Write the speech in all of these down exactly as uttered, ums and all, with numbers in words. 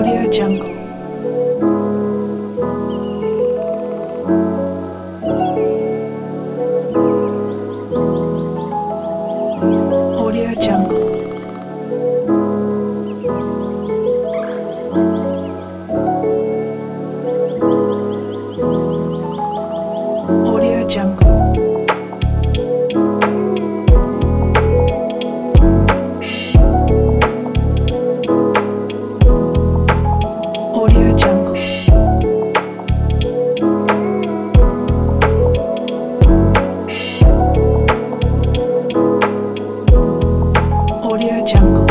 Audio Jungle. Audio Jungle. Audio Jungle. Audio Jungle. Audio Jungle.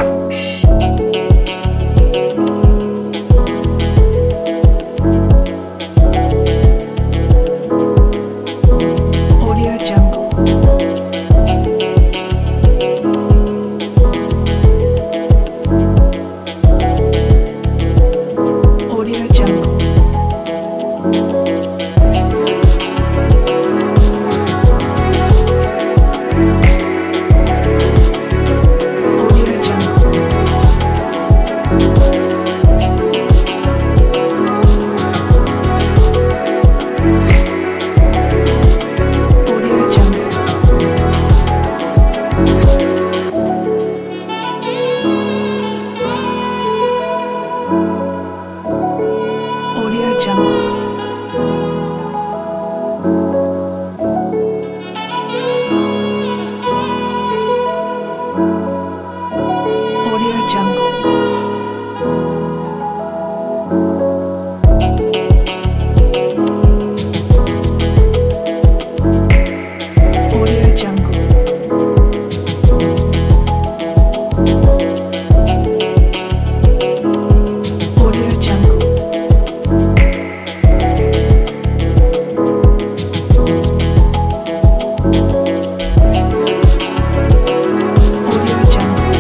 Audio Jungle. Audio Jungle. Audio Jungle. Audio Jungle. Audio Jungle. Audio Jungle. Audio Jungle.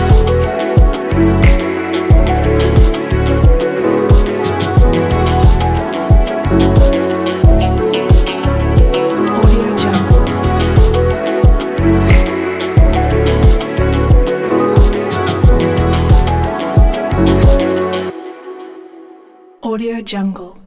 Audio Jungle. Audio Jungle.